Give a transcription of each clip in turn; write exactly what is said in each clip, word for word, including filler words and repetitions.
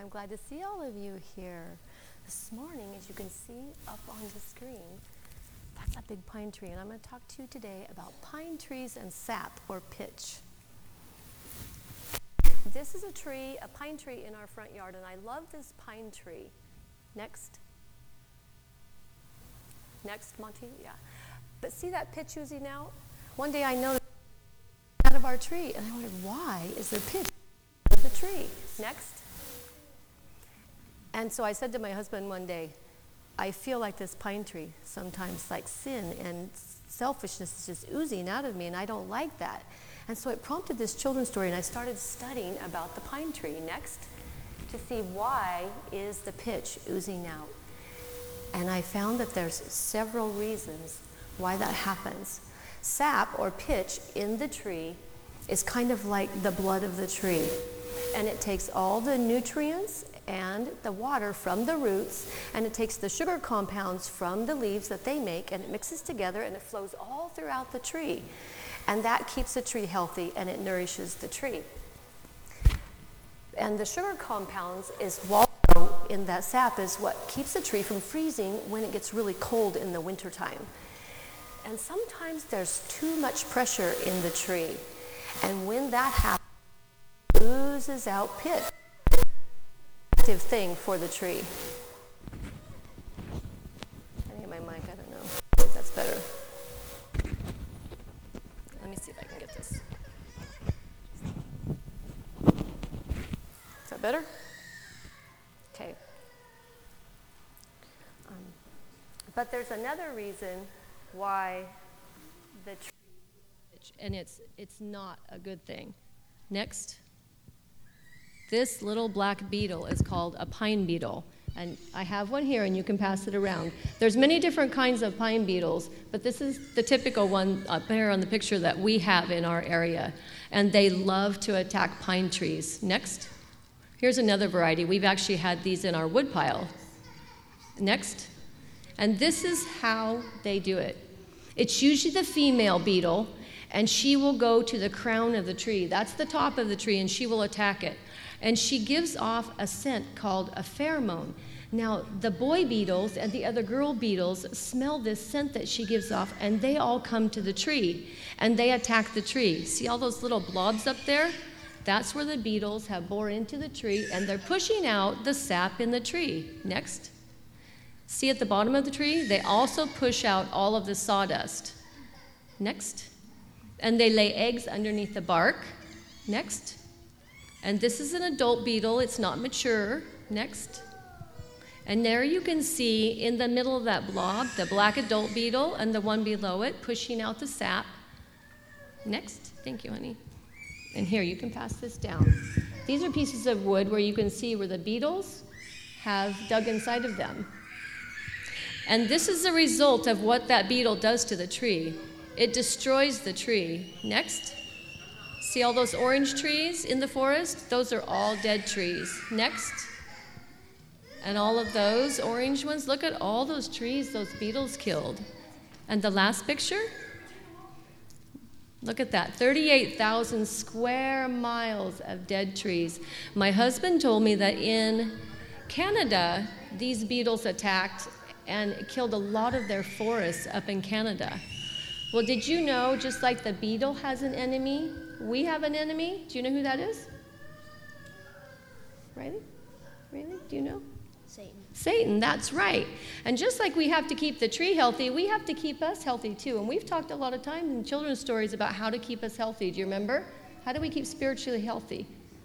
glad to see all of you here. This morning, as you can see up on the screen, that's a big pine tree, and I'm going to talk to you today about pine trees and sap, or pitch. This is a tree, a pine tree in our front yard, and I love this pine tree. Next. Next, Monty? Yeah. But see that pitch oozing out? One day I noticed out of our tree, and I wondered, why is there pitch out of the tree? Next. And so I said to my husband one day, I feel like this pine tree, sometimes like sin and selfishness is just oozing out of me, and I don't like that. And so it prompted this children's story, and I started studying about the pine tree. Next, to see why is the pitch oozing out. And I found that there's several reasons why that happens. Sap, or pitch, in the tree is kind of like the blood of the tree. And it takes all the nutrients and the water from the roots, and it takes the sugar compounds from the leaves that they make, and it mixes together, and it flows all throughout the tree. And that keeps the tree healthy, and it nourishes the tree. And the sugar compounds is also in that sap is what keeps the tree from freezing when it gets really cold in the wintertime. And sometimes there's too much pressure in the tree. And when that happens, it oozes out pitch. Thing for the tree. I need my mic, I don't know if that's better. Let me see if I can get this. Is that better? Okay. Um, but there's another reason why the tree, and it's it's not a good thing. Next. This little black beetle is called a pine beetle, and I have one here, and you can pass it around. There's many different kinds of pine beetles, but this is the typical one up here on the picture that we have in our area, and they love to attack pine trees. Next. Here's another variety. We've actually had these in our woodpile. Next. And this is how they do it. It's usually the female beetle, and she will go to the crown of the tree. That's the top of the tree, and she will attack it. And she gives off a scent called a pheromone. Now, the boy beetles and the other girl beetles smell this scent that she gives off, and they all come to the tree, and they attack the tree. See all those little blobs up there? That's where the beetles have bored into the tree, and they're pushing out the sap in the tree. Next. See at the bottom of the tree? They also push out all of the sawdust. Next. And they lay eggs underneath the bark. Next. And this is an adult beetle. It's not mature. Next. And there you can see in the middle of that blob, the black adult beetle and the one below it pushing out the sap. Next. Thank you, honey. And here, you can pass this down. These are pieces of wood where you can see where the beetles have dug inside of them. And this is the result of what that beetle does to the tree. It destroys the tree. Next. See all those orange trees in the forest? Those are all dead trees. Next. And all of those orange ones, look at all those trees those beetles killed. And the last picture? Look at that, thirty-eight thousand square miles of dead trees. My husband told me that in Canada, these beetles attacked and killed a lot of their forests up in Canada. Well, did you know, just like the beetle has an enemy, we have an enemy? Do you know who that is? Riley? Really? Do you know? Satan. Satan, that's right. And just like we have to keep the tree healthy, we have to keep us healthy too. And we've talked a lot of times in children's stories about how to keep us healthy. Do you remember? How do we keep spiritually healthy?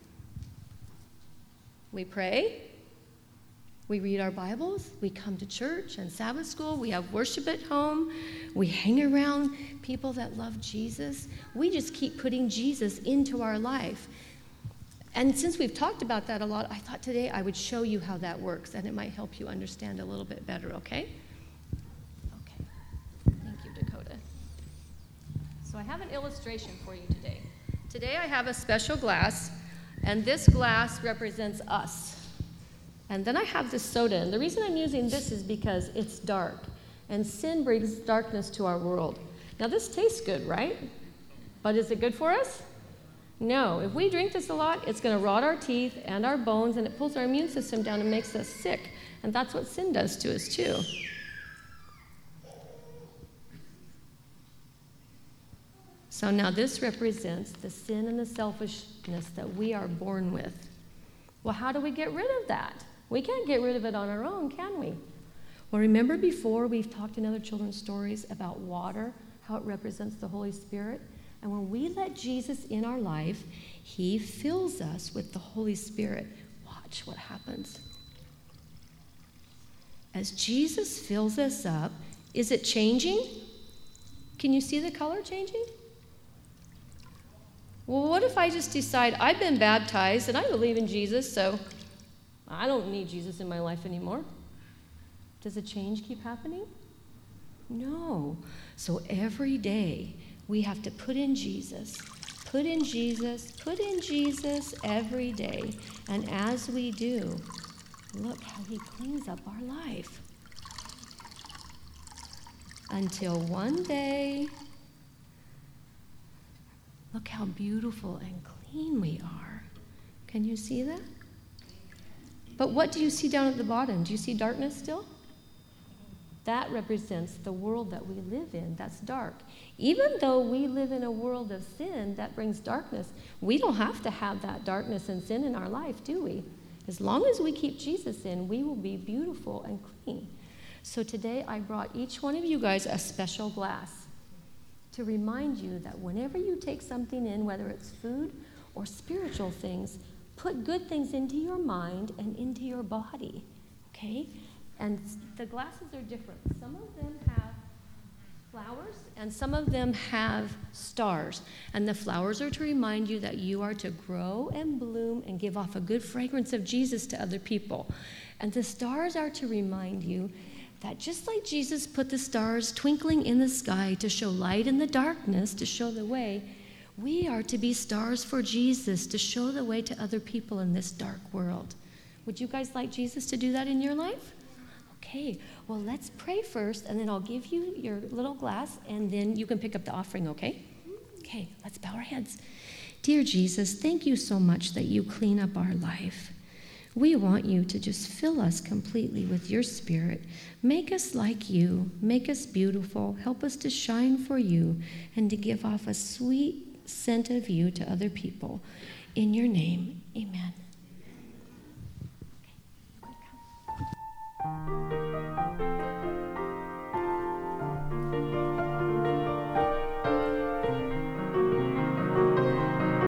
We pray. We read our Bibles, we come to church and Sabbath school, we have worship at home, we hang around people that love Jesus. We just keep putting Jesus into our life. And since we've talked about that a lot, I thought today I would show you how that works, and it might help you understand a little bit better, okay? Okay. Thank you, Dakota. So I have an illustration for you today. Today I have a special glass, and this glass represents us. And then I have this soda, and the reason I'm using this is because it's dark, and sin brings darkness to our world. Now this tastes good, right? But is it good for us? No, if we drink this a lot, it's going to rot our teeth and our bones, and it pulls our immune system down and makes us sick. And that's what sin does to us, too. So now this represents the sin and the selfishness that we are born with. Well, how do we get rid of that? We can't get rid of it on our own, can we? Well, remember before we've talked in other children's stories about water, how it represents the Holy Spirit? And when we let Jesus in our life, he fills us with the Holy Spirit. Watch what happens. As Jesus fills us up, is it changing? Can you see the color changing? Well, what if I just decide I've been baptized and I believe in Jesus, so I don't need Jesus in my life anymore? Does the change keep happening? No. So every day we have to put in Jesus, put in Jesus, put in Jesus every day. And as we do, look how he cleans up our life. Until one day, look how beautiful and clean we are. Can you see that? But what do you see down at the bottom? Do you see darkness still? That represents the world that we live in. That's dark. Even though we live in a world of sin that brings darkness, we don't have to have that darkness and sin in our life, do we? As long as we keep Jesus in, we will be beautiful and clean. So today I brought each one of you guys a special glass to remind you that whenever you take something in, whether it's food or spiritual things, put good things into your mind and into your body, okay? And the glasses are different. Some of them have flowers, and some of them have stars. And the flowers are to remind you that you are to grow and bloom and give off a good fragrance of Jesus to other people. And the stars are to remind you that just like Jesus put the stars twinkling in the sky to show light in the darkness, to show the way, we are to be stars for Jesus to show the way to other people in this dark world. Would you guys like Jesus to do that in your life? Okay, well, let's pray first, and then I'll give you your little glass, and then you can pick up the offering, okay? Okay, let's bow our heads. Dear Jesus, thank you so much that you clean up our life. We want you to just fill us completely with your Spirit. Make us like you. Make us beautiful. Help us to shine for you and to give off a sweet scent of you to other people. In your name, amen. Okay.